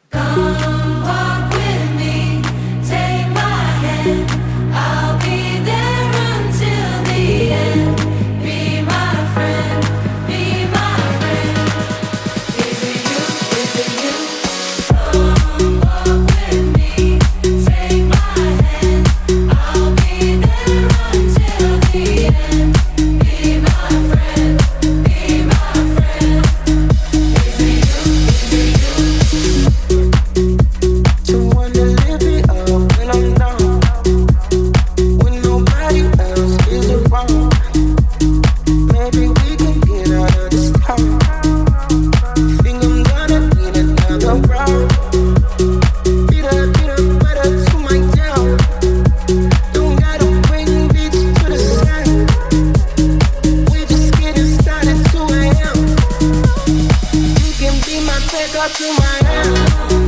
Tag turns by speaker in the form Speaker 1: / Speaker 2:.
Speaker 1: Come walk with me, take my hand. I'll be there until the end. Be my friend, be my friend. Is it you? Is it you? Come walk with me, take my hand. I'll be there until the end. Be my friend, be my friend. Is it you? Is it you?
Speaker 2: Someone to lift me up when I'm down, when nobody else is around. Maybe we can get out of this town. Think I'm gonna need another round. Better to my town. Don't gotta bring beats to the sound. We just getting started, 2 a.m. You can be my backup to my hand.